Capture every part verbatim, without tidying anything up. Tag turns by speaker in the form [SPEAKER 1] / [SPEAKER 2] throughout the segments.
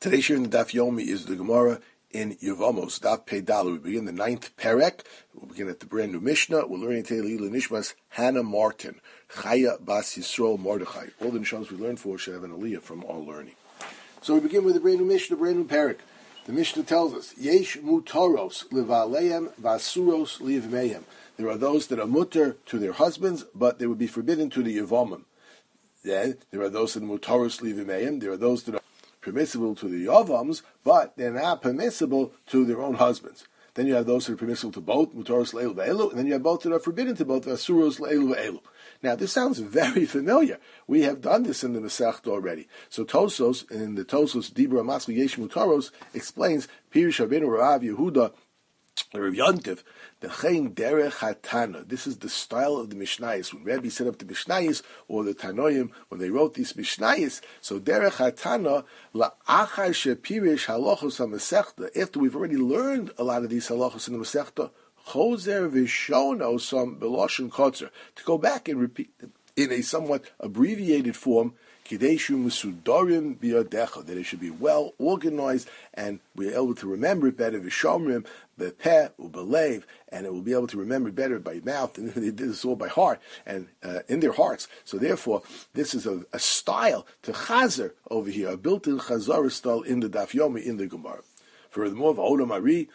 [SPEAKER 1] Today's year in the Daf Yomi is the Gemara in Yevamos, Daf Pei Dalet. We begin the ninth Perek. We'll begin at the brand new Mishnah. We're learning today Leila Nishmas Hannah Martin, Chaya Bas Yisrael Mordechai. All the Nishamas we learn for should have an aliyah from our learning. So we begin with the brand new Mishnah, brand new Perek. The Mishnah tells us, Yesh mutaros livaleim vasuros livmeim. There are those that are mutter to their husbands, but they would be forbidden to the Yevamim. Then there are those that are mutaros livmeim. There are those that are permissible to the Yavams, but they're not permissible to their own husbands. Then you have those that are permissible to both, mutaros le'elu ve'elu, and then you have both that are forbidden to both, vasuros le'elu ve'elu. Now, this sounds very familiar. We have done this in the Masechta already. So Tosos, in the Tosos, Dibra Masli Yesh Mutaros, explains, Pirish Rabbeinu Rav Yehuda, Rav Yontif, the Chein Derech HaTana. This is the style of the Mishnayos. When Rebbe set up the Mishnayos, or the Tanoim, when they wrote these Mishnayos, so Derech HaTana, La'achar Shepirish Halachos HaMasechta, after we've already learned a lot of these halachos in the Masechta, Choser Vishono some Beloshin Kotzer, to go back and repeat them in a somewhat abbreviated form, Kideshu Musudarim Biyadecha, that it should be well organized and we're able to remember it better, Vishomrim, Bepeh, Ubelev, and it will be able to remember it better by mouth, and they did this all by heart, and uh, in their hearts. So therefore, this is a, a style to Chazer over here, a built-in Chazar style in the Daf Yomi, in the Gemara. Furthermore, the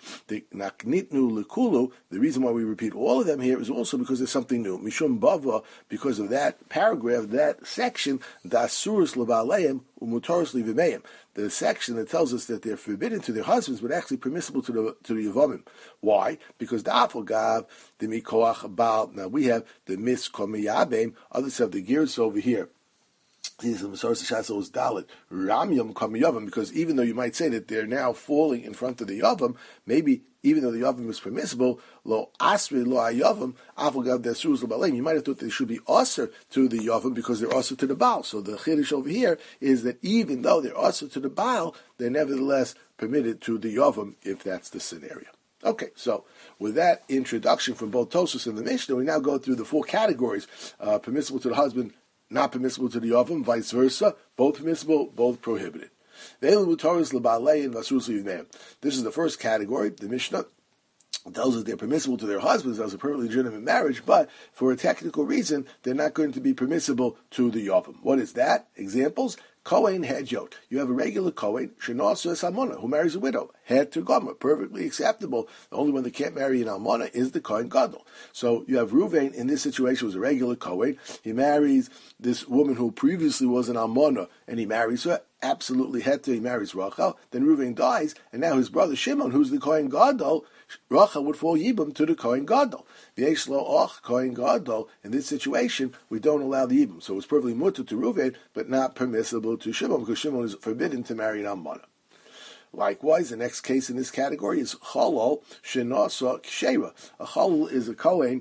[SPEAKER 1] naknitnu lekulu, the reason why we repeat all of them here is also because there's something new. Mishum bava, because of that paragraph, that section, dasurus lebaleim umutaros livimeim, the section that tells us that they're forbidden to their husbands, but actually permissible to the to the yavamim. Why? Because the afogav the mikoach baal. Now we have the miskomiyabim. Others have the gears over here. These are the source of Shassos Dalet, Ramyam Kamiyavam, because even though you might say that they're now falling in front of the Yavam, maybe even though the Yavam is permissible, Lo Asri Lo Ayavam, Avogav Desurus Lo you might have thought they should be usher to the Yavam because they're usher to the Baal. So the Chiddush over here is that even though they're usher to the Baal, they're nevertheless permitted to the Yavam if that's the scenario. Okay, so with that introduction from both Tosos and the Mishnah, we now go through the four categories, uh, permissible to the husband, not permissible to the Yavam, vice versa, both permissible, both prohibited. This is the first category. The Mishnah tells us they're permissible to their husbands as a perfectly legitimate marriage, but for a technical reason, they're not going to be permissible to the Yavam. What is that? Examples? Kohen Hedjot. You have a regular Kohen, Shenosa Salmona, who marries a widow. Het to Gomer, perfectly acceptable. The only one that can't marry an Almona is the Kohen Gadol. So you have Ruvain in this situation was a regular Kohen. He marries this woman who previously was an Almona, and he marries her. Absolutely Heta, he marries Rachel. Then Ruvain dies, and now his brother Shimon, who's the Kohen Gadol, Rachel would fall Yibam to the Kohen Gadol. V'yeshlo och Kohen Gadol. In this situation, we don't allow the Yibam. So it's perfectly mutter to Ruvain, but not permissible to Shimon, because Shimon is forbidden to marry an Almana. Likewise, the next case in this category is Cholol Shenasa Kshera. A Cholol is a Kohen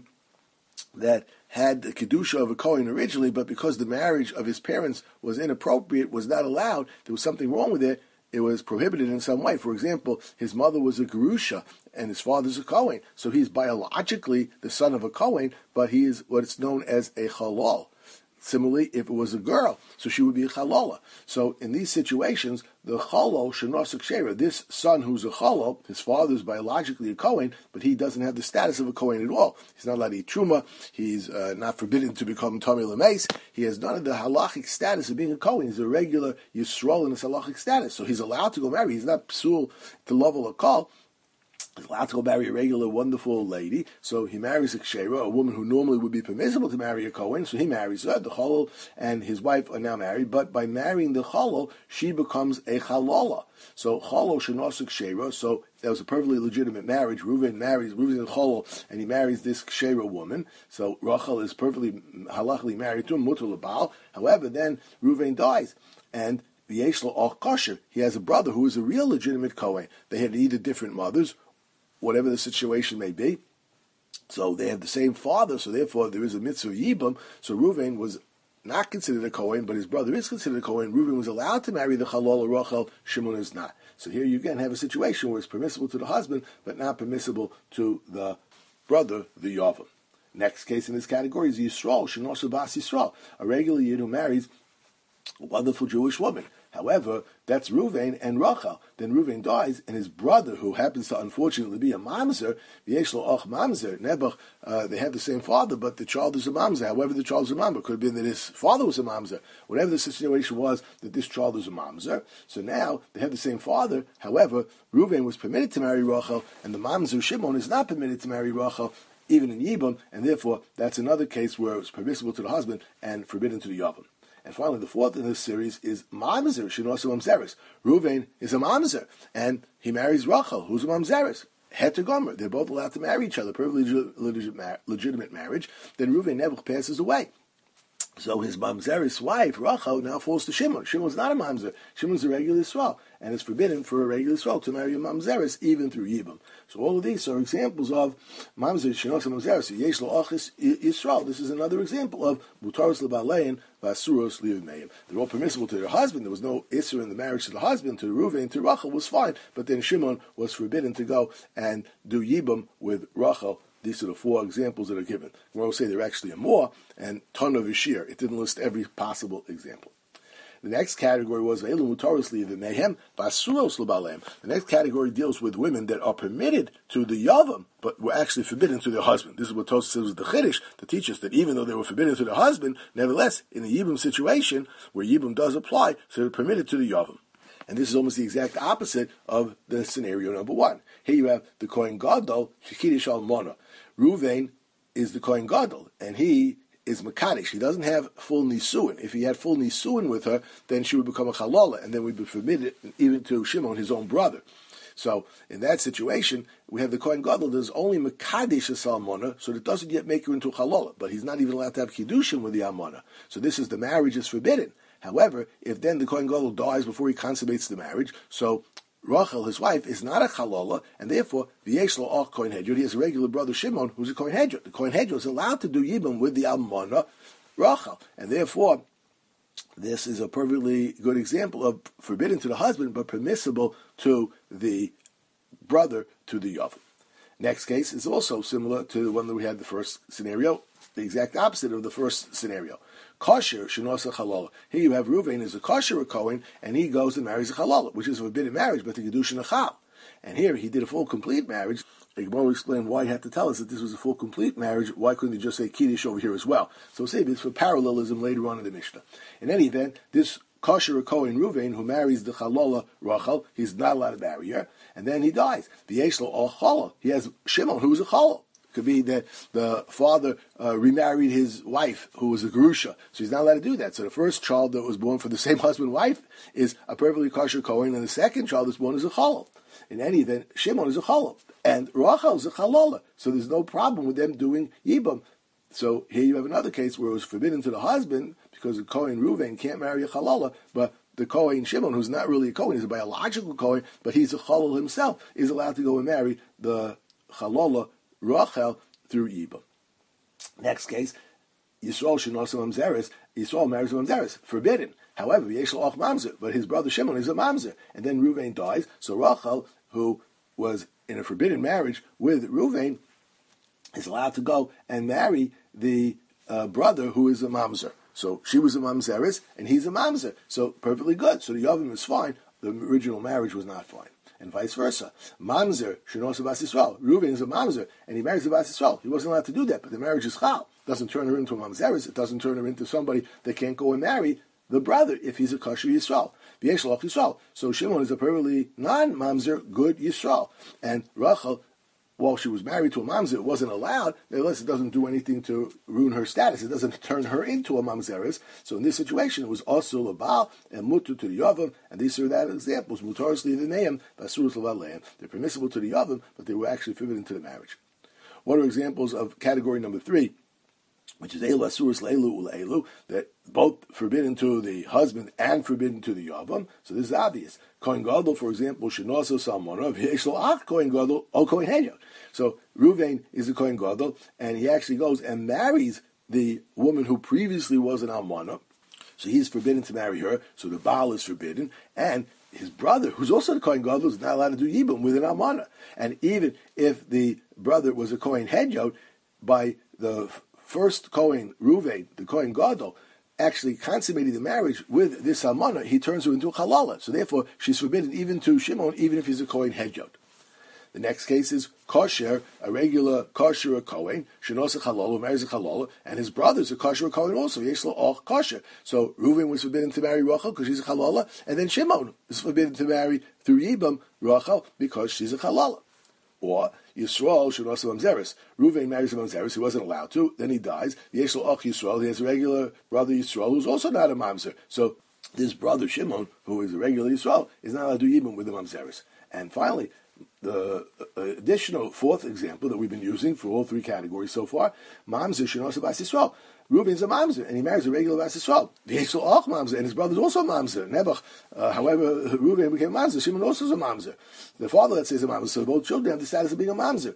[SPEAKER 1] that had the Kedusha of a Kohen originally, but because the marriage of his parents was inappropriate, was not allowed, there was something wrong with it, it was prohibited in some way. For example, his mother was a Gerusha, and his father's a Kohen, so he's biologically the son of a Kohen, but he is what is known as a Chalal. Similarly, if it was a girl, so she would be a chalola. So in these situations, the chalol shenosek shera, this son who's a chalol, his father is biologically a Kohen, but he doesn't have the status of a Kohen at all. He's not allowed to eat truma. He's uh, not forbidden to become tamei l'meis. He has none of the halachic status of being a Kohen. He's a regular yisrael in his halachic status. So he's allowed to go marry. He's not psul at the level of kol. He's allowed to go marry a regular, wonderful lady. So he marries a kshera, a woman who normally would be permissible to marry a Kohen. So he marries her. The chalol and his wife are now married. But by marrying the chalol, she becomes a chalola. So chalol shenosek kshera. So that was a perfectly legitimate marriage. Reuven marries Reuven and chalol, and he marries this kshera woman. So Rachel is perfectly halachically married to him, mutar l'baal. However, then Reuven dies, and the Yeshlo och kosher. He has a brother who is a real legitimate Kohen. They had either different mothers, whatever the situation may be. So they have the same father, so therefore there is a mitzvah Yibam. So Reuven was not considered a Kohen, but his brother is considered a Kohen. Reuven was allowed to marry the Chalol or Rachel, Shimon is not. So here you again have a situation where it's permissible to the husband, but not permissible to the brother, the Yavam. Next case in this category is Yisrael, Shenosu Bas Yisrael, a regular Yid who marries a wonderful Jewish woman. However, that's Ruvain and Rachel. Then Ruvain dies, and his brother, who happens to unfortunately be a mamzer, v'yeshlo och mamzer, Nebuch, uh, they have the same father, but the child is a mamzer. However, the child is a mamzer. Could have been that his father was a mamzer. Whatever the situation was, that this child was a mamzer. So now they have the same father. However, Ruvain was permitted to marry Rachel, and the mamzer Shimon is not permitted to marry Rachel, even in Yibam, and therefore that's another case where it's permissible to the husband and forbidden to the Yavam. And finally, the fourth in this series is Mamzer, Shinosu Mamzeris. Ruvain is a Mamzer, and he marries Rachel, who's a Mamzeris. Het Gomer. They're both allowed to marry each other, perfectly legitimate marriage. Then Ruvain Nebuch passes away. So his mamzeris wife, Rachel, now falls to Shimon. Shimon's not a mamzer. Shimon's a regular Yisrael. And it's forbidden for a regular Yisrael to marry a mamzeris, even through Yibam. So all of these are examples of mamzer, shinos, and mamzeris. Yesh lo achis Yisrael. This is another example of mutaros lebalein, vasuros li'ivmeim. They're all permissible to their husband. There was no issur in the marriage to the husband. To Reuven, to Rachel was fine. But then Shimon was forbidden to go and do Yibam with Rachel. These are the four examples that are given. We will say there actually are more, and ton of Ishir. It didn't list every possible example. The next category was Ve'elu Mutaros Li'Vimehem V'Asuros L'Balem. The next category deals with women that are permitted to the Yavam, but were actually forbidden to their husband. This is what Tosfos says with the Chiddush to teach us that even though they were forbidden to their husband, nevertheless, in a Yibam situation where Yibam does apply, so they're permitted to the Yavam. And this is almost the exact opposite of the scenario number one. Here you have the Kohen Gadol, Shekidish Almona. Ruvain is the Kohen Gadol, and he is Makadish. He doesn't have full Nisuin. If he had full Nisuin with her, then she would become a Chalola, and then we'd be forbidden even to Shimon, his own brother. So, in that situation, we have the Kohen Gadol that is only Makadish as Almona, so it doesn't yet make her into a Chalola, but he's not even allowed to have Kiddushin with the Almona. So this is the marriage is forbidden. However, if then the Kohen Gadol dies before he consummates the marriage, so Rachel, his wife, is not a chalola, and therefore, v'yesh lo ach Kohen Hedron, he has a regular brother Shimon, who's a Kohen Hedron. The Kohen Hedron is allowed to do Yibam with the Almana, Rachel, and therefore, this is a perfectly good example of forbidden to the husband, but permissible to the brother, to the Yavam. Next case is also similar to the one that we had the first scenario, the exact opposite of the first scenario. Kosher shenosa chalola. Here you have Ruvain is a kosher Kohen, and he goes and marries a chalola, which is a forbidden marriage, but the kedushin achal. And here he did a full complete marriage. The Gemara will explain why he had to tell us that this was a full complete marriage. Why couldn't he just say kiddush over here as well? So we'll say this for parallelism later on in the Mishnah. In any event, this kosher Kohen Ruvain who marries the chalola Rachel, he's not allowed to marry her, and then he dies. V'yesh lo al chalal. He has Shimon, who is a chalal. Could be that the father uh, remarried his wife, who was a gerusha, so he's not allowed to do that. So the first child that was born from the same husband and wife is a perfectly kosher Kohen, and the second child that's born is a chalal. In any event, Shimon is a chalal, and Rachel is a chalola, so there's no problem with them doing Yibam. So here you have another case where it was forbidden to the husband, because the Kohen Ruvain can't marry a chalola, but the Kohen Shimon, who's not really a Kohen, he's a biological Kohen, but he's a chalal himself, is allowed to go and marry the chalola Rachel through Yibam. Next case, Yisrael shenosa mamzeres. Yisrael marries a mamzeres, forbidden. However, Yeshlo och mamzer, but his brother Shimon is a mamzer, and then Ruvain dies. So Rachel, who was in a forbidden marriage with Ruvain, is allowed to go and marry the uh, brother who is a mamzer. So she was a mamzeres, and he's a mamzer. So perfectly good. So the Yavim is fine. The original marriage was not fine. And vice versa. Mamzer, Shenosa Bas Yisrael. Reuven is a mamzer, and he marries a Bas Yisrael. He wasn't allowed to do that, but the marriage is chal. Doesn't turn her into a mamzeres. It doesn't turn her into somebody that can't go and marry the brother if he's a kosher Yisrael. V'yeshlach Yisrael. So Shimon is a perfectly non-mamzer, good Yisrael. And Rachel, while she was married to a mamzer, it wasn't allowed. Nevertheless, it doesn't do anything to ruin her status. It doesn't turn her into a mamzeres. So in this situation, it was also labal and mutu to the yavam, and these are that examples. Mutaros li'vimeim, basurus l'valeim. They're permissible to the yavam, but they were actually forbidden to the marriage. What are examples of category number three, which is elu asurus le'elu u'le'elu, that both forbidden to the husband and forbidden to the yavam? So this is obvious. Kohen Gadol, for example, shenosa salmona v'yeshlo ach Kohen Gadol o Kohen Hedron. So Ruvain is a Kohen Gadol, and he actually goes and marries the woman who previously was an almana. So he's forbidden to marry her. So the Baal is forbidden, and his brother, who's also the Kohen Gadol, is not allowed to do Yibam with an almana. And even if the brother was a Kohen Hedron, by the first Kohen Ruvain, the Kohen Gadol, actually consummating the marriage with this almana, he turns her into a halala. So therefore, she's forbidden even to Shimon, even if he's a Kohen Hedjot. The next case is kosher, a regular kosher a Kohen, shenosa halala, marries a halala, and his brother's a kosher a Kohen also, yeshlo och kosher. So Reuven was forbidden to marry Rachel because she's a halala, and then Shimon is forbidden to marry through Yibam Rachel because she's a halala. Or Yisrael shenosa mamzeres. Reuven marries a mamzeres, he wasn't allowed to, then he dies. Yeshlo och Yisrael, he has a regular brother Yisrael who's also not a mamzer. So this brother Shimon, who is a regular Yisrael, is not allowed to do Yibam with the mamzeres. And finally, the uh, additional fourth example that we've been using for all three categories so far, Mamzer Shenosa Bas Yisrael. Reuven's a Mamzer, and he marries a regular Bas Yisrael. V'yeshlo Och Mamzer, and his brother's also a Mamzer. Nebuch, uh, however, Reuven became a Mamzer. Shimon also is a Mamzer. The father, let's say, is a Mamzer, so both children have the status of being a Mamzer.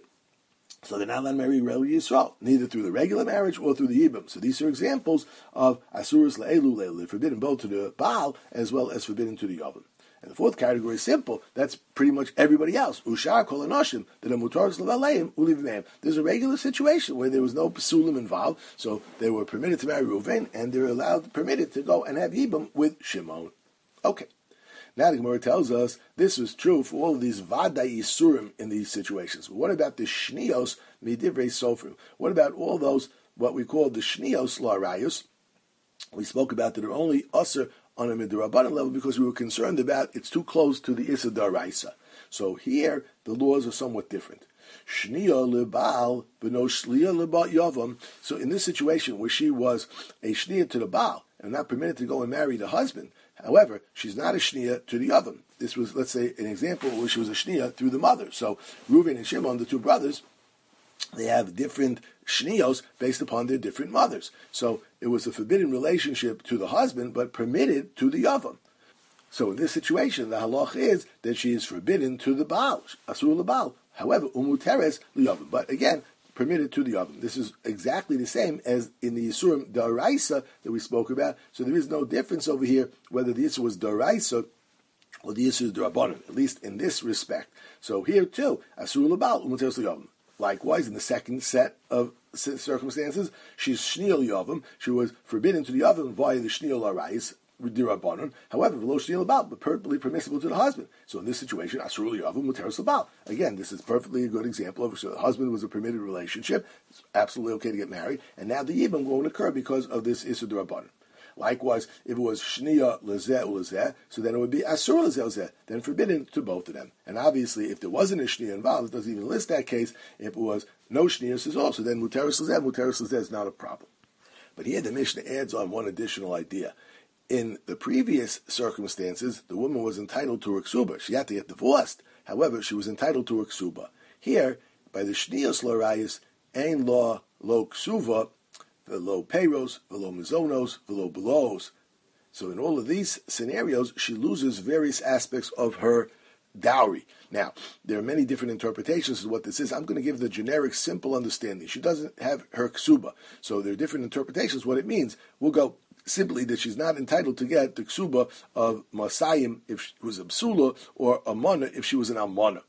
[SPEAKER 1] So they're not allowed to marry regular Yisrael, neither through the regular marriage or through the Yibam. So these are examples of Asurus Le'elu Le'elu, forbidden both to the Baal as well as forbidden to the Yavam. And the fourth category is simple. That's pretty much everybody else. Ushar kol anoshim that a mutaris levaleim uliv. There's a regular situation where there was no psulim involved, so they were permitted to marry Reuven, and they're allowed, permitted to go and have yibam with Shimon. Okay. Now the Gemara tells us this was true for all of these vada yisurim in these situations. But what about the shnios midivrei sofrim? What about all those what we call the shnios la'arayos? We spoke about that are only usher on a midrabanan level because we were concerned about it's too close to the Issa Daraisa. So here the laws are somewhat different. Shniya lebal b'no shliya lebat yavam. So in this situation where she was a shniya to the Baal and not permitted to go and marry the husband, however, she's not a shniya to the yavam. This was, let's say, an example where she was a shniya through the mother. So Reuven and Shimon, the two brothers, they have different shniyos based upon their different mothers. So it was a forbidden relationship to the husband, but permitted to the yavam. So in this situation, the halach is that she is forbidden to the Baal, asur leBaal. However, umuteres liyavam. But again, permitted to the yavam. This is exactly the same as in the Yisurim Daraisa that we spoke about. So there is no difference over here whether the Yisur was Daraisa or the Yisur is Darabanan, at least in this respect. So here too, asur leBaal, umuteres liyavam. Likewise, in the second set of circumstances, she's Shniel Yavam. She was forbidden to the Yavam via the Shniel Arais, Dirabanon. However, Velo Shniel Baal, but perfectly permissible to the husband. So in this situation, Asrul Yavam, Muteris Baal. Again, this is perfectly a good example of so the husband was a permitted relationship. It's absolutely okay to get married. And now the Yibam won't occur because of this Issa Dirabanon. Likewise, if it was Shniya Lezeh Lezeh, so then it would be Asur Lezeh Lezeh, then forbidden to both of them. And obviously, if there wasn't a Shniya involved, it doesn't even list that case. If it was no Shniya, is also, then Muteris Lezeh, Muteris Lezeh is not a problem. But here the Mishnah adds on one additional idea. In the previous circumstances, the woman was entitled to her ksuba. She had to get divorced. However, she was entitled to her ksuba. Here, by the Shniyos L'Arayis, Ein Law Lo Ksuva, Velo Peiros, Velo Mizonos, Velo Belos. So in all of these scenarios, she loses various aspects of her dowry. Now, there are many different interpretations of what this is. I'm going to give the generic, simple understanding. She doesn't have her ksuba. So there are different interpretations of what it means. We'll go simply that she's not entitled to get the ksuba of Masayim if she was a psula, or Amana if she was an Almana.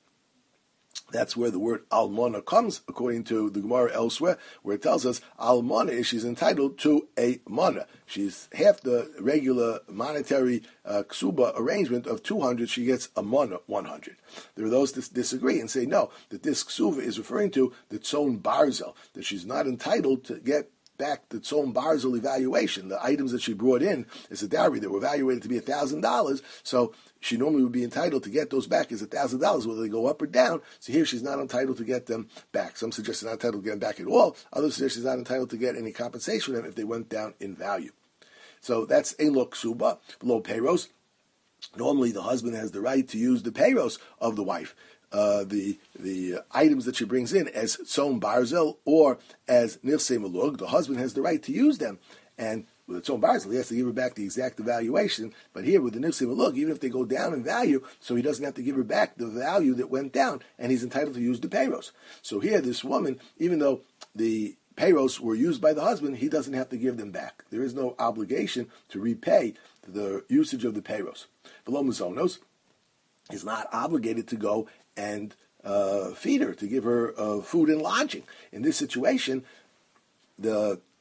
[SPEAKER 1] That's where the word almana comes, according to the Gemara elsewhere, where it tells us almana is she's entitled to a mana. She's half the regular monetary uh, ksuba arrangement of two hundred. She gets a mana one hundred. There are those that disagree and say no, that this ksuba is referring to the tzon barzel, that she's not entitled to get back the tzon barzel evaluation. The items that she brought in as a dowry that were evaluated to be a thousand dollars. So she normally would be entitled to get those back as a thousand dollars, whether they go up or down. So here she's not entitled to get them back. Some suggest she's not entitled to get them back at all. Others suggest she's not entitled to get any compensation for them if they went down in value. So that's a lo ksuba, below payros. Normally the husband has the right to use the payros of the wife. Uh, the the items that she brings in as tzon barzel or as nirse malug, the husband has the right to use them. And with the tzon barzel, he has to give her back the exact evaluation. But here with the nirse malug, even if they go down in value, so he doesn't have to give her back the value that went down, and he's entitled to use the payros. So here, this woman, even though the payros were used by the husband, he doesn't have to give them back. There is no obligation to repay the usage of the payros. Below mazonos, he's not obligated to go and uh, feed her, to give her uh, food and lodging. In this situation, the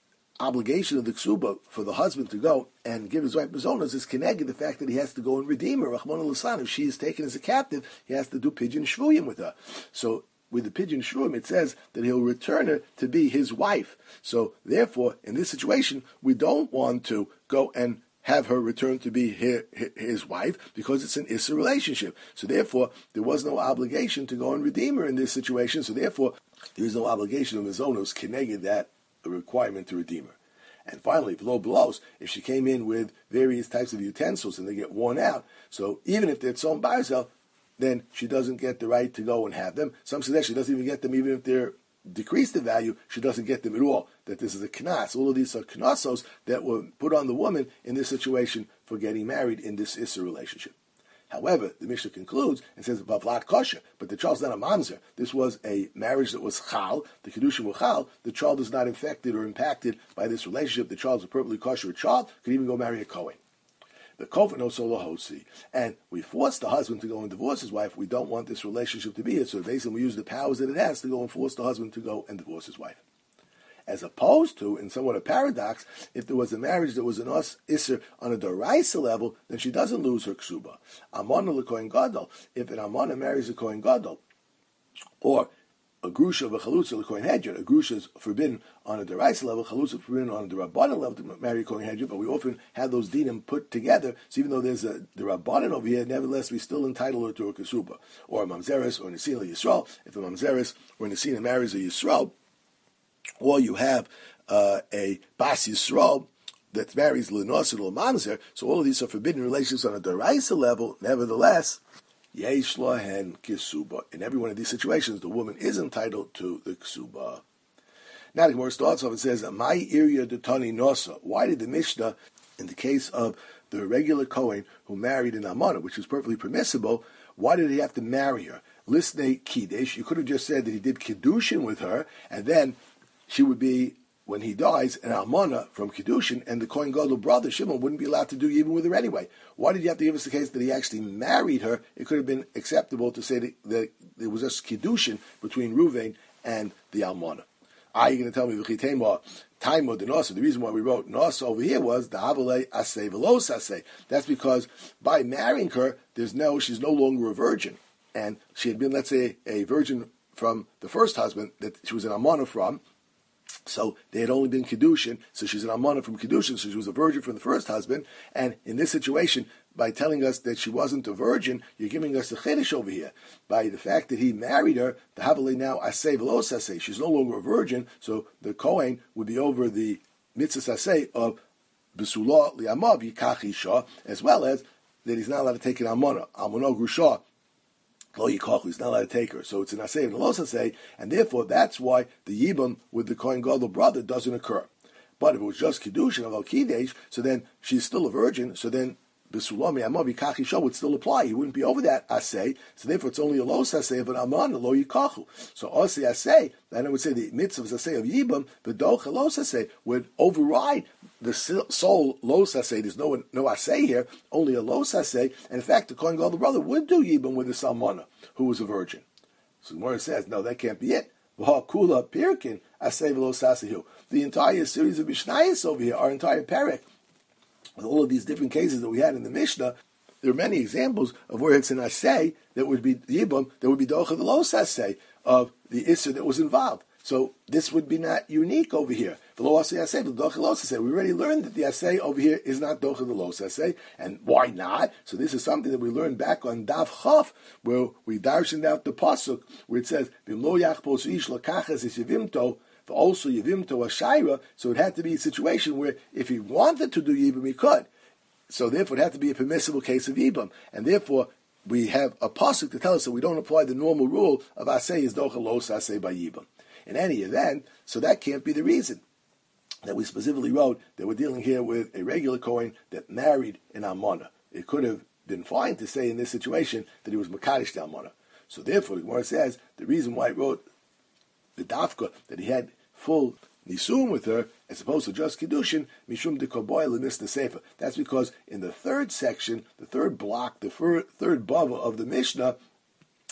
[SPEAKER 1] obligation of the ksuba for the husband to go and give his wife mazonos is connected the fact that he has to go and redeem her. Rachmana litzlan, if she is taken as a captive, he has to do pidyon shvuyim with her. So with the pidyon shvuyim, it says that he'll return her to be his wife. So therefore, in this situation, we don't want to go and have her return to be his, his wife because it's an issa relationship. So therefore, there was no obligation to go and redeem her in this situation. So therefore, there is no obligation of mazonos connected that a requirement to redeem her. And finally, below blows, if she came in with various types of utensils and they get worn out, so even if they're sold by herself, then she doesn't get the right to go and have them. Some suggest she doesn't even get them even if they're decreased in value, she doesn't get them at all. That this is a knas. All of these are knasos that were put on the woman in this situation for getting married in this issa relationship. However, the Mishnah concludes and says, Bavlat kosher, but the child's not a mamzer. This was a marriage that was chal, the kedushin were chal, the child is not infected or impacted by this relationship, the child is a perfectly kosher child, could even go marry a Kohen. The kofen no solo hosi, and we force the husband to go and divorce his wife. We don't want this relationship to be it, so basically we use the powers that it has to go and force the husband to go and divorce his wife. As opposed to, in somewhat a paradox, if there was a marriage that was an os isser on a doraisa level, then she doesn't lose her ksuba. Amana lekohen gadol. If an amana marries a kohen gadol, or a grusha of a chalutza lekohen hedger, a grusha is forbidden on a doraisa level, chalutza is forbidden on a derabbanan level to marry a kohen hedger, but we often have those dinim put together. So even though there's a derabbanan over here, nevertheless we still entitle her to a ksuba, or a mamzeres or a nesina yisrael. If a mamzeres or a nesina marries a yisrael, or you have uh, a bas yisrael that marries l'nosir or mamzer, so all of these are forbidden relations on a doraisa level. Nevertheless, yesh lahen kisuba. In every one of these situations, the woman is entitled to the ksuba. Now the Gemara starts off and says, "My area detani nosa." Why did the Mishnah, in the case of the regular Kohen who married an amana, which was perfectly permissible, why did he have to marry her? Lisnei kiddush. You could have just said that he did kiddushin with her, and then she would be, when he dies, an almana from Kiddushin, and the Kohen Gadol brother, Shimon, wouldn't be allowed to do even with her anyway. Why did you have to give us the case that he actually married her? It could have been acceptable to say that, that there was just Kiddushin between Ruvain and the almana. Are you going to tell me, V'chitema, Taimo de Nasa, the reason why we wrote Nasa over here was, the Havale Aseh Velos Aseh. That's because by marrying her, there's no, she's no longer a virgin. And she had been, let's say, a virgin from the first husband that she was an almana from. So they had only been Kiddushin, so she's an almana from Kiddushin, so she was a virgin from the first husband. And in this situation, by telling us that she wasn't a virgin, you're giving us a chiddush over here. By the fact that he married her, the Havale now aseh velos aseh, she's no longer a virgin, so the Kohen would be over the mitzvah aseh of Besulah li'amav yikach isha, as well as that he's not allowed to take an almana, almana grusha, Lo yikachu, he's not allowed to take her. So it's an asay and a los asay, and therefore that's why the yibam with the Kohen Gadol brother doesn't occur. But if it was just kiddushin of al kidesh, so then she's still a virgin. So then besulami amavi kachisha would still apply. He wouldn't be over that asay. So therefore it's only a los asay of an aman lo yikachu. So asay asay, then I would say the mitzvah asay of yibam, the docha los asay would override the sole los asay. There's no no asay here, only a los asay. And in fact, the Kohen Gadol brother would do yibam with the salmana, who was a virgin. So the Gemara says, no, that can't be it. Kula pirkin asay v'lo sasahu. The entire series of Mishnayos over here, our entire parak, with all of these different cases that we had in the Mishnah, there are many examples of where it's an asay that would be yibam, that would be docha the los asay of the issa that was involved. So this would be not unique over here. We already learned that the assay over here is not docha the los assay, and why not? So this is something that we learned back on Daf Chaf, where we darshened out the pasuk where it says Bimlo yachpos ish lakachas is yivimto, but also yivimto ashayra. So it had to be a situation where if he wanted to do yibam, he could. So therefore, it had to be a permissible case of yibam, and therefore we have a pasuk to tell us that we don't apply the normal rule of assay is docha los assay by yibam. In any event, so that can't be the reason that we specifically wrote that we're dealing here with a regular Kohen that married an almana. It could have been fine to say in this situation that he was makadosh the almana. So therefore, the Gemara says the reason why it wrote the dafka that he had full nisuim with her as opposed to just kiddushin mishum de koboy lemis the sefer. That's because in the third section, the third block, the third, third bava of the Mishnah,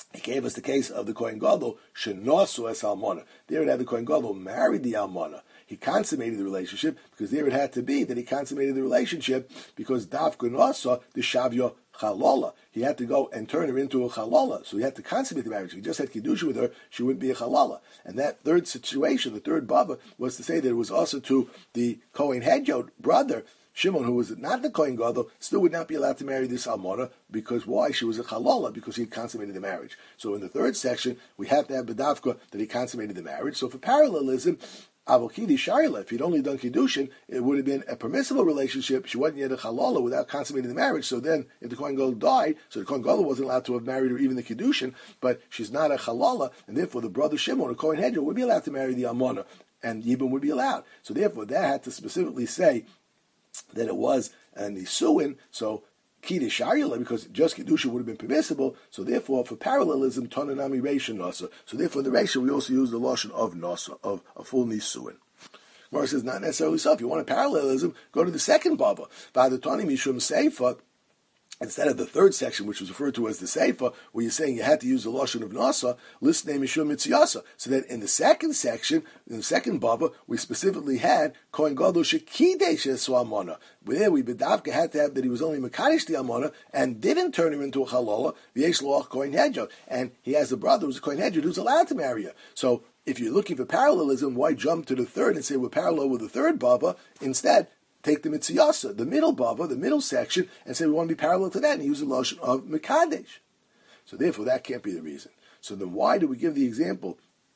[SPEAKER 1] He gave us the case of the Kohen Gadol, Shenosu es Almana. There it had the Kohen Gadol married the Almana. He consummated the relationship, because there it had to be that he consummated the relationship, because Dafka Nasa, the Shavya Chalola. He had to go and turn her into a Chalola. So he had to consummate the marriage. If he just had Kiddusha with her, she wouldn't be a Chalola. And that third situation, the third Baba, was to say that it was also to the Kohen Hedjot brother, Shimon, who was not the Kohen Gadol, still would not be allowed to marry this Almana, because why? She was a Chalola, because he had consummated the marriage. So in the third section, we have to have B'davka that he consummated the marriage. So for parallelism, Avokidi Shaila, if he'd only done Kiddushin, it would have been a permissible relationship. She wasn't yet a Chalola without consummating the marriage. So then, if the Kohen Gadol died, so the Kohen Gadol wasn't allowed to have married her even the Kiddushin, but she's not a Chalola, and therefore the brother Shimon, or Kohen Hedjot, would be allowed to marry the Almana, and Yibam would be allowed. So therefore, that had to specifically say that it was an Nisuin, so Kiddush Arila, because just Kiddusha would have been permissible, so therefore, for parallelism, Tonanami Reisha Nasa. So therefore, in the Reisha, we also use the Lashon of Nasa, of a full Nisuin. Gemara says, not necessarily so. If you want a parallelism, go to the second Baba. V'adatani Mishum Seifa, instead of the third section, which was referred to as the Seifa, where you're saying you had to use the Lashon of Nasa, listen name Mishum Mitziasa. So that in the second section, in the second Baba, we specifically had Kohen Gadol Shekidesh Esu Almana. There we B'davka had to have that he was only Mekadesh the Almana and didn't turn him into a Chalola, V'yesh Loach Kohen Hedjot. And he has a brother who's a Kohen Hedjot who's allowed to marry her. So if you're looking for parallelism, why jump to the third and say we're parallel with the third Baba? Instead, take the Mitziyasa, the middle Baba, the middle section, and say we want to be parallel to that, and use the Lashon of Mekadesh. So therefore, that can't be the reason. So then why do we give the example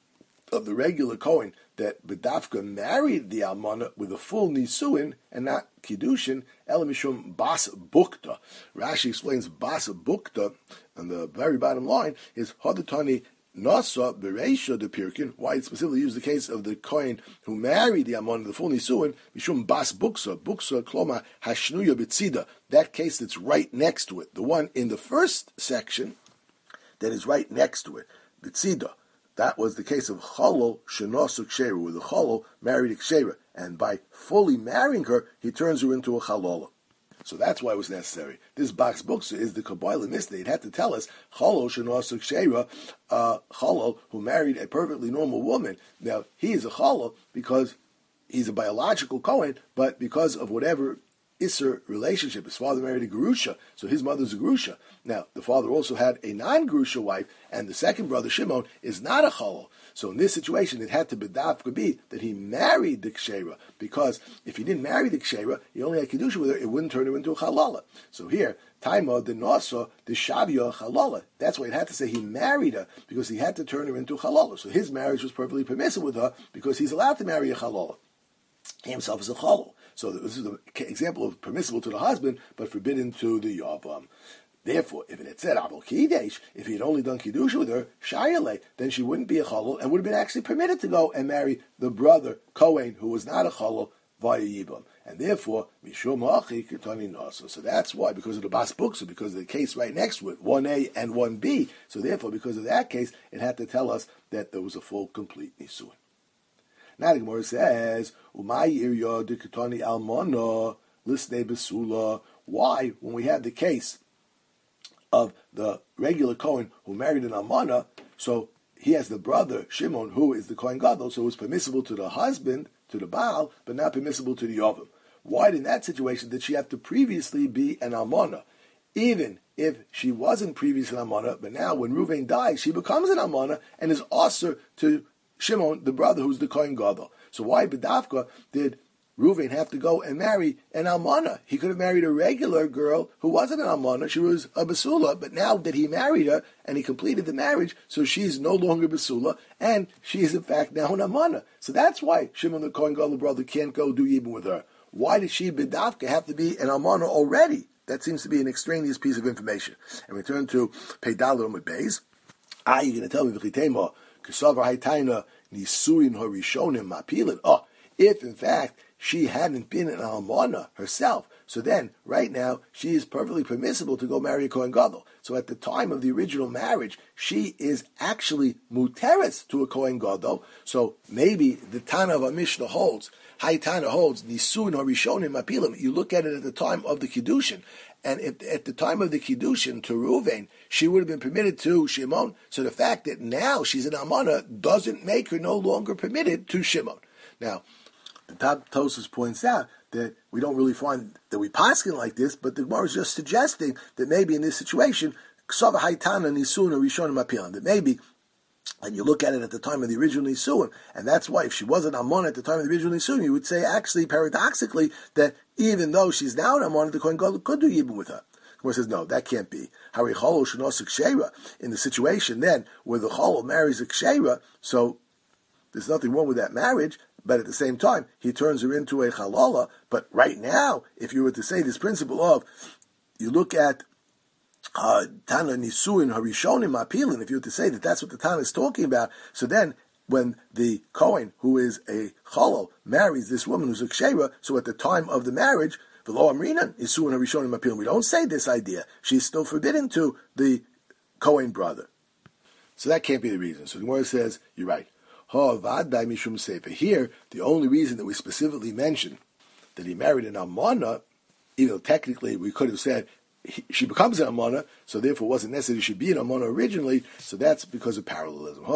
[SPEAKER 1] of the regular Kohen that B'davka married the Almana with a full Nisuin and not Kiddushin, Elamishum Bas Bukta? Rashi explains Bas Bukta, on the very bottom line, is Hadatani Nasa Bereisha de Pirkin, why it specifically used the case of the Kohen who married the Amon, the full Nisuin, Mishum Bas Buksa, Buksa Kloma Hashnuya Bitsida, that case that's right next to it, the one in the first section that is right next to it, Bitsida. That was the case of Chalol Shenosuk Ksheira, where the Chalol married Ksheira, and by fully marrying her, he turns her into a Chalola. So that's why it was necessary. This box buksa is the Kabbalah Mishnah. It had to tell us Chalol Shenosuk Ksheira, uh, Chalol, who married a perfectly normal woman. Now, he is a Chalol because he's a biological Kohen, but because of whatever Isser relationship, his father married a Gerusha, so his mother's a Gerusha. Now, the father also had a non-Gerusha wife, and the second brother, Shimon, is not a Chalol. So in this situation, it had to be be that he married the Ksheira, because if he didn't marry the Ksheira, he only had Kedusha with her, it wouldn't turn her into a Chalala. So here, Taima, the Nasa, the Shavya, Chalala. That's why it had to say he married her, because he had to turn her into a Chalala. So his marriage was perfectly permissible with her, because he's allowed to marry a Chalala. He himself is a Chalal. So this is an example of permissible to the husband, but forbidden to the Yavam. Therefore, if it had said Abel Kidesh, if he had only done Kiddush with her, Shayale, then she wouldn't be a Chalal and would have been actually permitted to go and marry the brother, Kohen, who was not a Chalal, via Yibam. And therefore, Mishum Hachi Ketani Nasa. So that's why, because of the Bas Buksa, because of the case right next to it, one A and one B. So therefore, because of that case, it had to tell us that there was a full, complete Nisuin. Now the Gemara says, Umay Irya de Ketani Almana, Lisne Besula. Why, when we had the case of the regular Kohen who married an Almana, so he has the brother, Shimon, who is the Kohen Gadol, so it was permissible to the husband, to the Baal, but not permissible to the Yovam. Why in that situation did she have to previously be an Almana? Even if she wasn't previously an Almana, but now when Reuven dies, she becomes an Almana and is also to Shimon, the brother who's the Kohen Gadol. So why B'davka did Reuven have to go and marry an Almana? He could have married a regular girl who wasn't an Almana. She was a Basula, but now that he married her and he completed the marriage, so she's no longer Basula, and she is in fact now an Almana. So that's why Shimon, the Kohen Gadol brother, can't go do Yibum with her. Why did she, B'davka, have to be an Almana already? That seems to be an extraneous piece of information. And we turn to Peidal Amud Beis. Ah, you're going to tell me, V'chitema, Kesavar Haitaina, Nisuin Horishonim Mapilin. Oh, if in fact she hadn't been an Almana herself, so then, right now, she is perfectly permissible to go marry a Kohen Gadol. So at the time of the original marriage, she is actually muteres to a Kohen Gadol. So maybe the Tana of a Mishnah holds, Haitana holds, Nisuin Horishonim Mapilim. You look at it at the time of the Kiddushin, And if, at the time of the Kiddushin to Reuven, she would have been permitted to Shimon. So the fact that now she's an Almana doesn't make her no longer permitted to Shimon. Now, the top Tosfos points out that we don't really find that we paskin like this, but the Gemara is just suggesting that maybe in this situation, Ksava Haitana Nisun or Rishonim Apilan, that maybe, and you look at it at the time of the original Nisuin, and that's why if she was an Amon at the time of the original Nisuin, you would say actually, paradoxically, that even though she's now an Amon, the Kohen Gadol could do Yibum with her. The Gemara says, no, that can't be. Hari Cholo Shenosik Sheira, in the situation then where the Cholo marries a Ksheira, so there's nothing wrong with that marriage, but at the same time, he turns her into a Chalala. But right now, if you were to say this principle of, you look at uh, Tana Nisuin Harishonim Apilin, if you were to say that that's what the Tana is talking about, so then when the Kohen, who is a Chalal, marries this woman who's a Ksheira, so at the time of the marriage, V'lo Amrinan Nisuin Harishonim Apilin, we don't say this idea. She's still forbidden to the Kohen brother. So that can't be the reason. So the Gemara says, you're right. Here, the only reason that we specifically mentioned that he married an Almana, even though technically we could have said he, she becomes an Almana, so therefore it wasn't necessary she should be an Almana originally, so that's because of parallelism.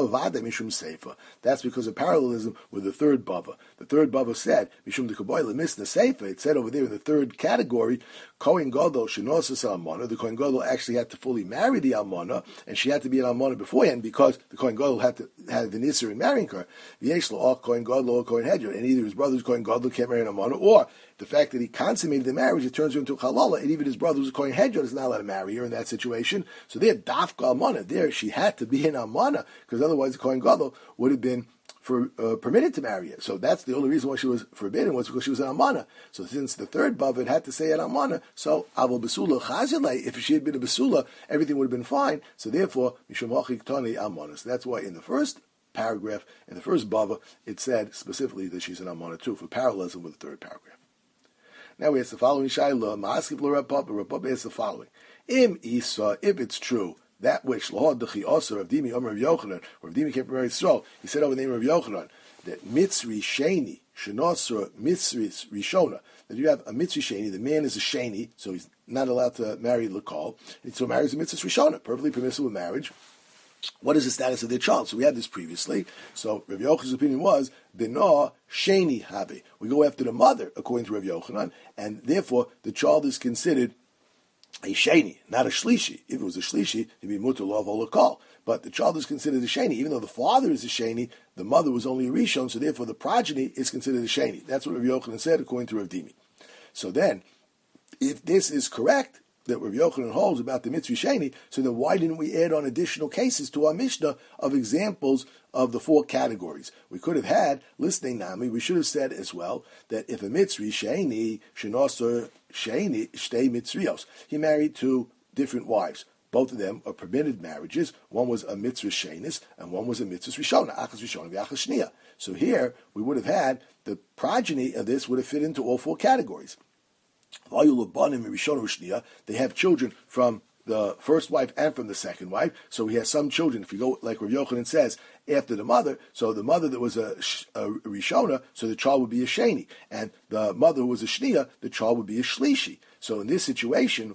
[SPEAKER 1] That's because of parallelism with the third Bava. The third Bava said, Mishum Dekaboy Lemisna Seifa, it said over there in the third category, Kohen Gadol Shenosas Almana, the Kohen Gadol actually had to fully marry the Almana, and she had to be an Almana beforehand because the Kohen Gadol had to have an Isser in marrying her. V'yesh lo Kohen Gadol or Kohen Hedron, and either his brother's Kohen Gadol can't marry an Almana, or the fact that he consummated the marriage, it turns her into a Chalala, and even his brother who's a Kohen Hedron is not allowed to marry her in that situation. So there, Dafka Almana, there she had to be an Almana, because otherwise the Kohen Gadol would have been for, uh, permitted to marry her. So that's the only reason why she was forbidden, was because she was an Almana. So since the third Bava had to say an Almana, so Avo Besula Chazilei, if she had been a Besula, everything would have been fine. So therefore, Mishum Hachik Tani Almana. So that's why in the first paragraph, in the first Bava, it said specifically that she's an Almana too, for parallelism with the third paragraph. Now we ask the following Shaila, Ma'askif l'Rabba, Rabba asks the following. Im Isa, if it's true, that which Lahod Dechi Osir of Dimi Omer of Yochanan, or Dimi came from Eretz Yisrael, he said over the name of Yochanan, that Mitzri Sheni, Shenosra Mitzri Rishona, that you have a Mitzri Sheni, the man is a Sheni, so he's not allowed to marry Lakal, and so marries a Mitzri Rishona, perfectly permissible marriage. What is the status of their child? So we had this previously. So Rav Yochanan's opinion was, B'no Sheni Habe. We go after the mother, according to Rav Yochanan, and therefore the child is considered a Sheni, not a Shlishi. If it was a Shlishi, it'd be Mutar Lo Volakal. But the child is considered a Sheni. Even though the father is a Sheni, the mother was only a Rishon, so therefore the progeny is considered a Sheni. That's what Rav Yochanan said, according to Rav Dimi. So then, if this is correct, that Rav Yochanan holds about the Mitzri Sheni, so then why didn't we add on additional cases to our Mishnah of examples of the four categories? We could have had, listening Nami, we should have said as well, that if a Mitzri Sheni, Shenosar Sheni, Shtei Mitzrios, he married two different wives. Both of them are permitted marriages. One was a Mitzri Shenis, and one was a Mitzri Rishona, Achas Rishona, V'achas Shnia. So here, we would have had, the progeny of this would have fit into all four categories. They have children from the first wife and from the second wife. So he has some children. If you go, like Rav Yochanan says, after the mother, so the mother that was a, a Rishona, so the child would be a Sheni. And the mother who was a Shnia, the child would be a Shlishi. So in this situation,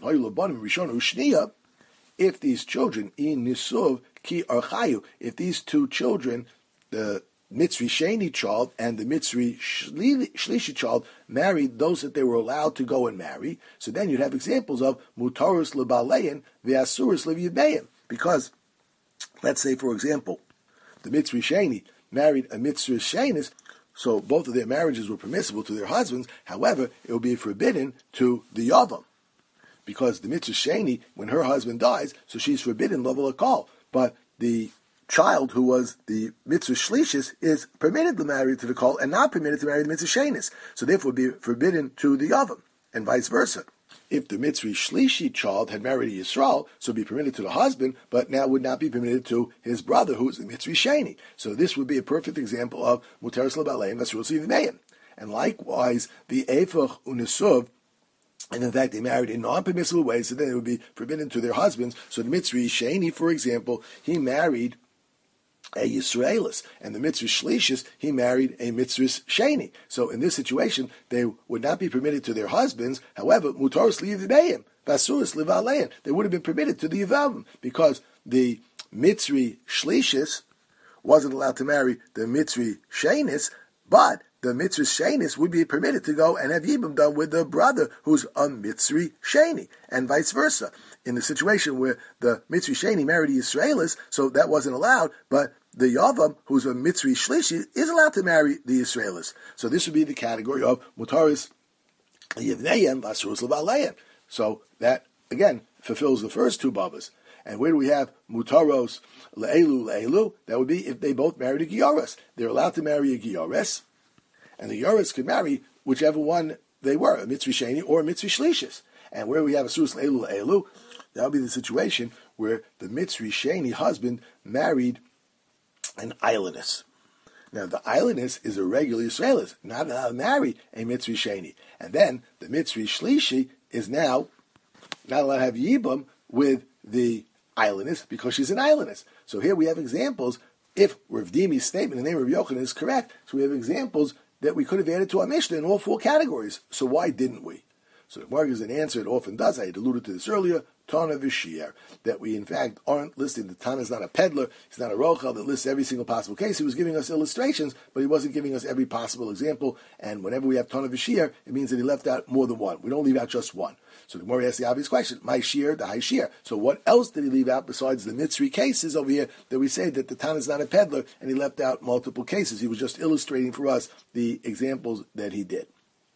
[SPEAKER 1] if these children, in Nisuv ki archayu, if these two children, the Mitzri Sheni child and the Mitzri Shlishi child married those that they were allowed to go and marry, so then you'd have examples of Mutarus Lebalein Ve'asurus Levibeim. Because, let's say, for example, the Mitzri Sheni married a Mitzri Shenis, so both of their marriages were permissible to their husbands, however, it would be forbidden to the Yavam. Because the Mitzri Sheni, when her husband dies, so she's forbidden level of call. But the child who was the Mitzvah Shlishis is permitted to marry to the Kol and not permitted to marry the Mitzvah Shenis. So therefore would be forbidden to the Yavam, and vice versa. If the Mitzvah Shlishi child had married a Yisrael, so it would be permitted to the husband, but now would not be permitted to his brother, who is the Mitzvah Sheni. So this would be a perfect example of Muteris L'Baleim Vasrul Sivimeim. And likewise, the Ephach Unesuv, and in fact, they married in non-permissible ways, so then it would be forbidden to their husbands. So the Mitzvah Sheni, for example, he married a Yisraelis, and the Mitzvah Shlishis, he married a Mitzvah Sheni. So in this situation, they would not be permitted to their husbands. However, Mutaros Liyivibeim, vasuris livalein. They would have been permitted to the Yavavim, because the Mitzri Shlishis wasn't allowed to marry the Mitzri Shenis, but the Mitzri Shenis would be permitted to go and have Yibum done with the brother who's a Mitzri Sheni, and vice versa. In the situation where the Mitzri Sheni married the Israelis, so that wasn't allowed, but the Yavam, who's a Mitzri Shlishi, is allowed to marry the Israelis. So this would be the category of Mutaris Yivneyem Vasurus Levaleim. So that, again, fulfills the first two babas. And where do we have Mutaros Le'elu Le'elu? That would be if they both married a Gioris. They're allowed to marry a Gioris, and the Gioris could marry whichever one they were, a Mitzri Sheni or a Mitzri Shlishis. And where we have a Surus Le'elu Le'elu, that would be the situation where the Mitzri Sheni husband married an islandess. Now, the islandess is a regular Israelis, not allowed to marry a Mitzri Sheni. And then the Mitzri Shlishi is now not allowed to have Yibam with the islandess because she's an islandess. So here we have examples. If Rav Dimi's statement in the name of Rav Yochanan is correct, so we have examples that we could have added to our Mishnah in all four categories. So why didn't we? So the Gemara gives an answer. It often does. I had alluded to this earlier. Tana v'shir, that we in fact aren't listing. The Tana is not a peddler. He's not a rochel that lists every single possible case. He was giving us illustrations, but he wasn't giving us every possible example. And whenever we have Tana v'shir, it means that he left out more than one. We don't leave out just one. So the Gemara asks the obvious question: my shir, the high shir. So what else did he leave out besides the Mitzri cases over here that we say that the Tana is not a peddler and he left out multiple cases? He was just illustrating for us the examples that he did.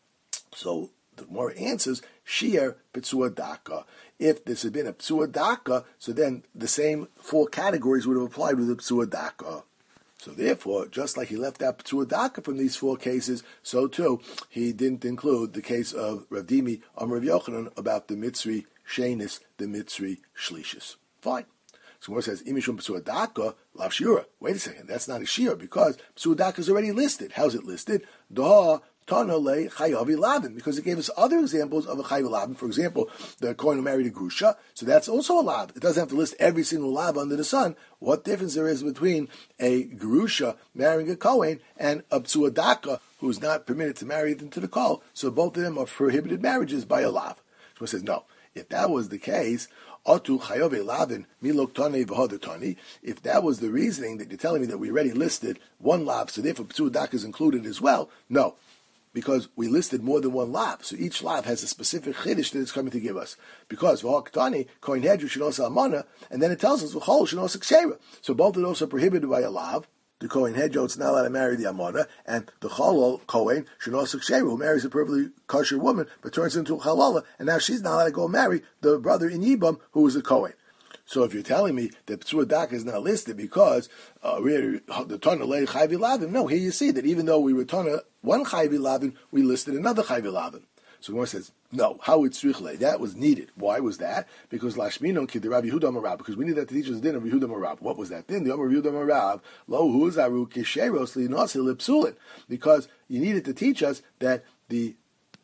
[SPEAKER 1] So the Gemara answers, Shir Pitsua Daka. If this had been a Ptsua Daka, so then the same four categories would have applied with a Ptsua Daka. So therefore, just like he left out Ptsua Daka from these four cases, so too he didn't include the case of Rav Dimi Amar Rav Yochanan about the Mitzri Shenis, the Mitzri Shlishis. Fine. So Gemara says, Imishum Ptsua Daka, Lav Shira. Wait a second, that's not a Shir because Ptsua Daka is already listed. How's it listed? Da Tana le chayavi lavin, because it gave us other examples of a chayavi lavin. For example, the Kohen who married a grusha, so that's also a lav. It doesn't have to list every single lav under the sun. What difference there is between a grusha marrying a Kohen and a ptsua daka who's not permitted to marry into the kol? So both of them are prohibited marriages by a lav. So it says no. If that was the case, Otu chayavi lavin milok tani v'hodatani. If that was the reasoning that you're telling me that we already listed one lav, so therefore ptsua daka is included as well. No. Because we listed more than one lav, so each lav has a specific chiddush that it's coming to give us. Because v'ha'ktani kohen hedru shenosa amana, and then it tells us v'chol shenosa kshera. So both of those are prohibited by a lav. The kohen hedru is not allowed to marry the amana, and the chalal kohen shenosa kshera, who marries a perfectly kosher woman but turns into a chalala, and now she's not allowed to go marry the brother in Yibam who is a kohen. So if you're telling me that Ptsua Daka is not listed because uh, we're the Tana Le Chayvi Lavin, no, here you see that even though we were Tana one Chayvi Lavin, we listed another Chayvi Lavin. So Gemara says, no, how it's Tzrichle, that was needed. Why was that? Because Lashminon Kid the Rabbi Yehuda Marab, because we need that to teach us the din of Yehuda Marab. What was that din? The Amar Yehuda Marab, Lo Huzaru Kisheros Linosi Lipsulin, because you needed to teach us that the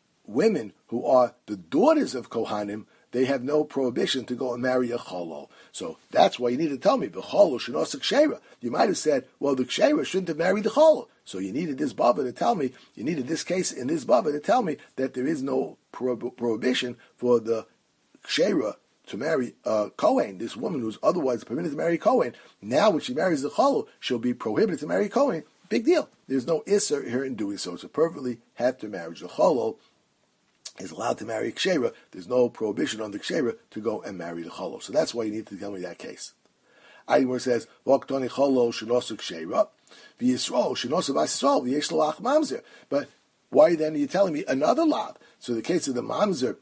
[SPEAKER 1] women who are the daughters of Kohanim, they have no prohibition to go and marry a cholol. So that's why you need to tell me, the cholol shenosa kshera. You might have said, well, the kshera shouldn't have married the cholol. So you needed this baba to tell me, you needed this case in this baba to tell me that there is no pro- prohibition for the kshera to marry a Kohen, this woman who's otherwise permitted to marry a Kohen. Now when she marries the cholol, she'll be prohibited to marry a Kohen. Big deal. There's no isser here in doing so. It's a perfectly hefty marriage. The cholol is allowed to marry a kshera. There's no prohibition on the kshera to go and marry the cholol. So that's why you need to tell me that case. Aymor says, "V'oktoni cholol shenosu kshera, v'yisrael shenosu v'yisrael v'yesh lo ach mamzer." But why then are you telling me another lav? So the case of the mamzer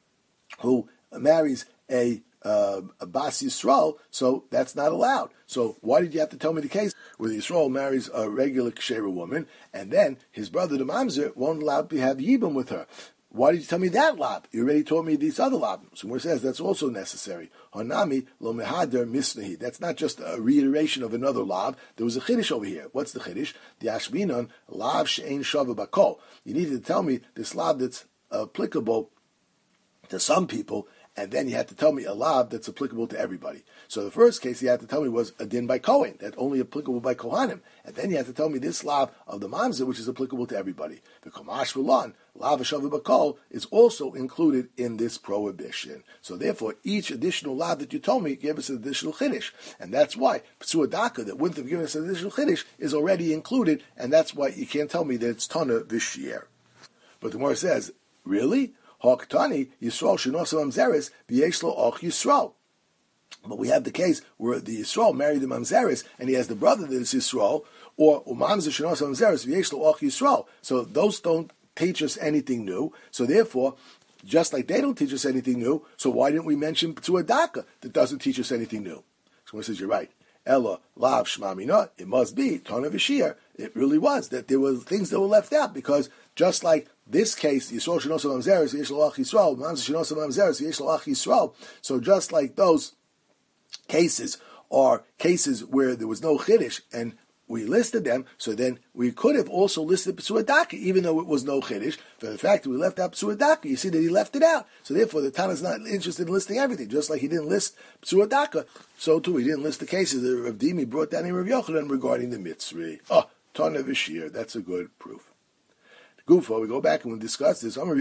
[SPEAKER 1] who marries a uh, a bas Yisrael, so that's not allowed. So why did you have to tell me the case where the Yisrael marries a regular kshera woman, and then his brother the mamzer won't allow to have yibum with her? Why did you tell me that lab? You already told me these other labs. So Gemara says that's also necessary. Hanami lo mehader misnahi. That's not just a reiteration of another lab. There was a chiddush over here. What's the chiddush? The ashbinon lav she'ein shava bakol. You needed to tell me this lab that's applicable to some people and then you had to tell me a lav that's applicable to everybody. So the first case you had to tell me was a din by Kohen, that only applicable by Kohanim, and then you had to tell me this lav of the mamzer, which is applicable to everybody. The Komash V'lan, lav Hashav B'Kol, is also included in this prohibition. So therefore, each additional lav that you told me gave us an additional chiddush, and that's why P'sua Daka, that wouldn't have given us an additional chiddush, is already included, and that's why you can't tell me that it's Tana V'Shier. But the Gemara says, really? Haktani Yisrael Shenosav Mamzeres V'Yeshlo Och Yisrael. But we have the case where the Yisrael married the Mamzeres, and he has the brother that is Yisrael, or Umamzer Shenosav Mamzeres V'Yeshlo Och Yisrael. So those don't teach us anything new. So therefore, just like they don't teach us anything new, so why didn't we mention P'tua Daka that doesn't teach us anything new? So one says, you're right. Ella Lav Shmamina, it must be Tana V'Shir. It really was that there were things that were left out, because just like this case, Yisrael Shenosav Mamzeres V'Yeshlo Och Yisrael, Mamzer Shenosav Mamzeres V'Yeshlo Och Yisrael. So just like those cases are cases where there was no chiddush, and we listed them, so then we could have also listed P'sua Daka, even though it was no chiddush. For the fact that we left out P'sua Daka, you see that he left it out. So therefore, the Tana is not interested in listing everything. Just like he didn't list P'sua Daka, so too he didn't list the cases that Rav Dimi brought down in Rav Yochanan regarding the Mitzri. Oh, Tana V'Shir, that's a good proof. Gufa, we go back and we discuss this. That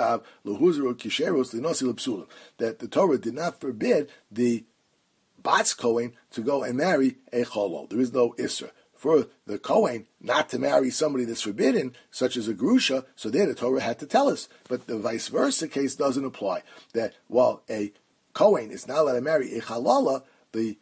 [SPEAKER 1] the Torah did not forbid the Bats Kohen to go and marry a Cholol. There is no Isra. For the Kohen not to marry somebody that's forbidden, such as a Grusha, so there the Torah had to tell us. But the vice versa case doesn't apply. That while a Kohen is not allowed to marry a Chalala, the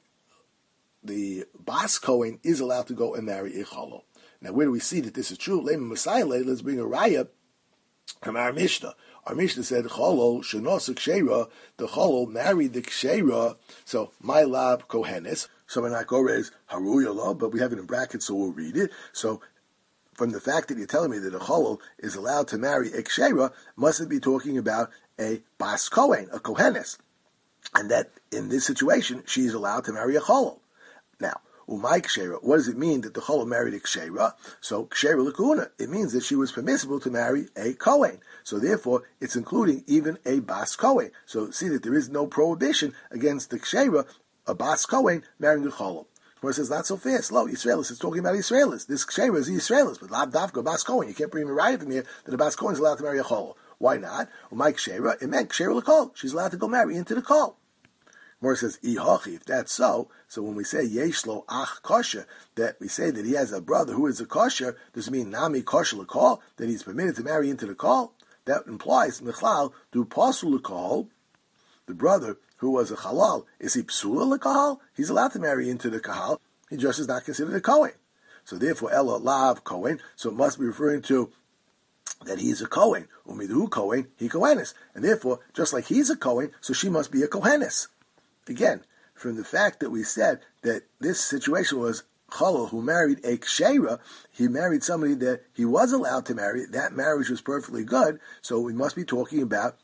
[SPEAKER 1] the Bas Kohen is allowed to go and marry a Cholol. Now, where do we see that this is true? Let's bring a raya from our Mishnah. Our Mishnah said, Cholol, Shenos Kshera, the Cholol married the Kshera, so my lab Kohenes. So we're not going to raise Haruyallah, but we have it in brackets, so we'll read it. So, from the fact that you're telling me that a Cholol is allowed to marry a Kshera, must it be talking about a Bas Kohen, a Kohenes? And that, in this situation, she's allowed to marry a Cholol. Now, Umay Kshera, what does it mean that the Cholol married a Kshera? So, Kshera L'Kuna, it means that she was permissible to marry a Kohen. So, therefore, it's including even a Bas Kohen. So, see that there is no prohibition against the Kshera, a Bas Kohen, marrying a Cholol. Where it says, not so fast, lo, Yisraelis, it's talking about Yisraelis. This Kshera is Yisraelis, but Lav Davka, Bas Kohen. You can't bring me right from here that a Bas Kohen is allowed to marry a Cholol. Why not? Umay Kshera, it meant Kshera L'Kol. She's allowed to go marry into the Kol. More says, Ihachi, if that's so, so when we say Yeshlo Ach Kosher, that we say that he has a brother who is a kosher, does it mean Nami Kosher L'Kol, that he's permitted to marry into the Kol? That implies, Mechlal, do Pasul L'Kol, the brother who was a Halal, is he Psula L'Kahal? He's allowed to marry into the Kahal, he just is not considered a Kohen. So therefore, Ella Lav Kohen, so it must be referring to that he's a Kohen, Umidu Kohen, he Kohenis, and therefore, just like he's a Kohen, so she must be a Kohenis. Again, from the fact that we said that this situation was Cholol who married a Kshera, he married somebody that he was allowed to marry, that marriage was perfectly good, so we must be talking about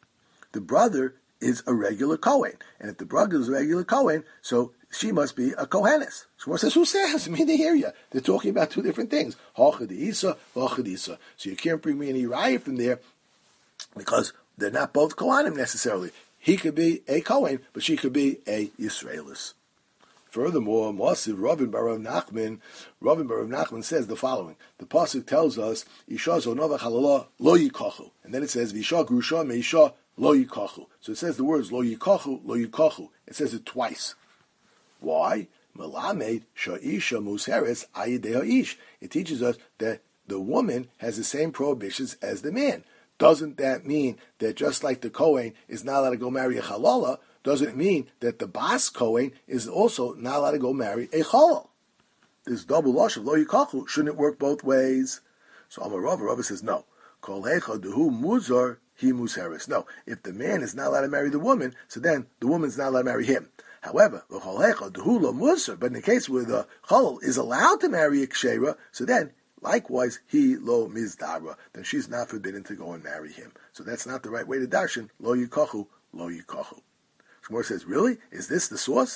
[SPEAKER 1] the brother is a regular Kohen. And if the brother is a regular Kohen, so she must be a Kohenis. So one says, who says? I mean, they hear you. They're talking about two different things. Hachadisa, Hachadisa. So you can't bring me any raya from there because they're not both Kohanim necessarily. He could be a Kohen, but she could be a Yisraelis. Furthermore, Masiv Ravin bar Rav Nachman, Ravin bar Rav Nachman says the following. The pasuk tells us, Isha zonova halala lo yikachu. And then it says, Visha grusha meisha lo yikachu. So it says the words lo yikachu, lo yikachu. It says it twice. Why? Melamed sha'isha musheres ayidei ha'ish. It teaches us that the woman has the same prohibitions as the man. Doesn't that mean that just like the Kohen is not allowed to go marry a Halala, doesn't it mean that the Bas Kohen is also not allowed to go marry a Cholol? This double lush of lo yikachu shouldn't work both ways. So Amar Rava, Rava says no. Kol hecha dehu muzar he musheres. No, if the man is not allowed to marry the woman, so then the woman's not allowed to marry him. However, but in the case where the Cholol is allowed to marry a Kshera, so then likewise, he lo mizdara, then she's not forbidden to go and marry him. So that's not the right way to darshan, lo yikachu, lo yikachu. Shmuel says, really? Is this the source?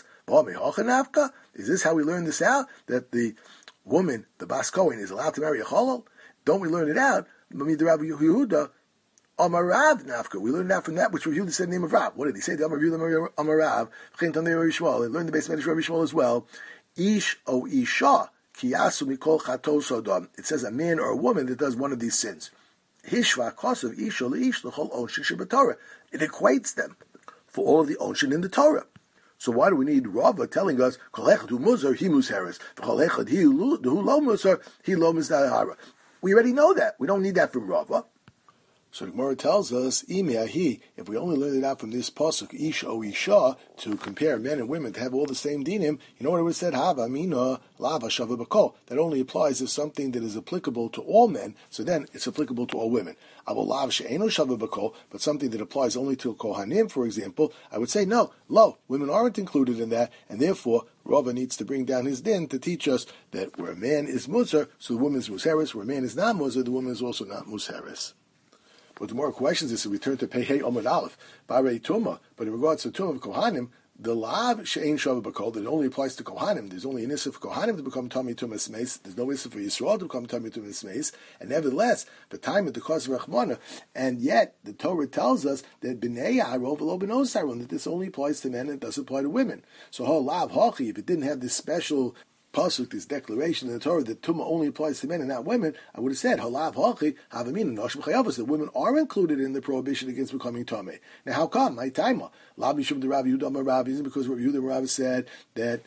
[SPEAKER 1] Is this how we learn this out? That the woman, the Bas Kohen, is allowed to marry a Cholol? Don't we learn it out? Rabbi Yehuda, Amarav Nafka. We learned that from that which Yehuda said the name of Rav. What did he say? The Amarav Amarav. They learned the base of Rabbi Shmuel as well. Ish o Isha Kiyasu Mikol Chato Sodom. It says a man or a woman that does one of these sins. Hishva Kosav Isha Leish L'chol Onshin Shebatorah. It equates them for all of the Onshin in the Torah. So why do we need Rava telling us Kol Echad Hu Muzar He Muzeres, Kol Echad He Hu Lo Muzar He Lo Mizahara? We already know that. We don't need that from Rava. So the Gemara tells us, if we only learn it out from this pasuk, Ish o Isha, to compare men and women to have all the same dinim, you know what it would have said? Hava mina lava shava b'kol. That only applies to something that is applicable to all men, so then it's applicable to all women. Aval lav she'eno shava b'kol, but something that applies only to Kohanim, for example, I would say, no, lo, women aren't included in that, and therefore, Rava needs to bring down his din to teach us that where a man is muzar, so the woman is muzeres, where a man is not muzar, the woman is also not muzeres. But the more questions is, we turn to Pehei Omid Aleph, Barei Tumah. But in regards to Tumah of Kohanim, the Lav She'ein Shava B'Kol, that it only applies to Kohanim. There's only an issue for Kohanim to become Tami Tumah Smeis. There's no issue for Yisrael to become Tami Tumah Smeis. And nevertheless, the time of the cause of Rachmana, and yet the Torah tells us that B'nei Aaron v'lo b'nos Aaron, that this only applies to men and it doesn't apply to women. So Ho Lav Hachi, if it didn't have this special pasuk, this declaration in the Torah that Tumah only applies to men and not women, I would have said Halav Hachi Havamin Noshim Chayavos, that women are included in the prohibition against becoming Tameh. Now, how come? My timer. Lab Yishum the Rabbi Yudam Rabbi isn't because Rabbi Yudam Rabbi said that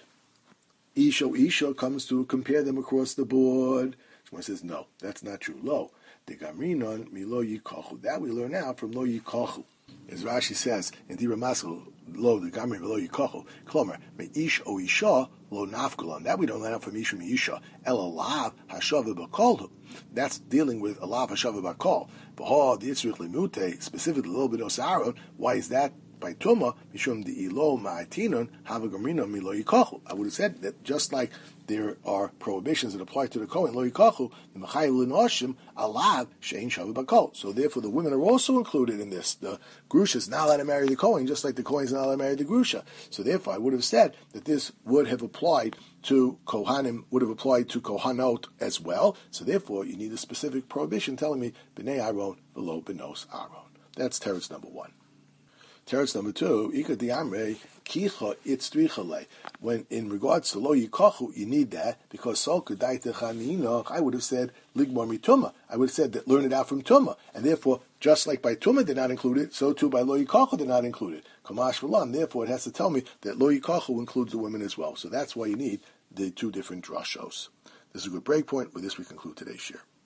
[SPEAKER 1] Isha Isha comes to compare them across the board. Someone says no, that's not true. Lo the Gamrinon Milo Yikachu. That we learn out from Lo Yikachu. As Rashi says in Dira Maskal, Lo the Gamri Lo Yikachu. Klomer Me Ish O Isha Lo Nafkulon. That we don't learn out from Isha Mi Isha. El Alav Hashava B'Kolhu. That's dealing with Alav Hashava B'Kol. B'Ha the Yitzrich Lemute, specifically Lo B'Nos Aaron. Why is that? By Tumah, Mishum the Ilo Ma'atinon Havagamrino Milo Yikachu. I would have said that just like there are prohibitions that apply to the Kohen, Lo Yikachu, the Mechayil Linoshim, Alav, Shein Shavu Bakol. So therefore the women are also included in this. The Grusha is not allowed to marry the Kohen, just like the Kohen is not allowed to marry the Grusha. So therefore I would have said that this would have applied to Kohanim, would have applied to Kohanot as well. So therefore you need a specific prohibition telling me, B'nei Aaron, V'lo B'nos Aaron. That's teretz number one. Teretz number two, Ika diamre kicha itzrichale. When in regards to lo yikachu, you need that because sol kedaita chanina. I would have said ligmar mituma. I would have said that learn it out from tuma, and therefore just like by tuma they're not included, so too by lo yikachu they're not included. Kamash v'lan. Therefore, it has to tell me that lo yikachu includes the women as well. So that's why you need the two different drashos. This is a good break point. With this, we conclude today's share.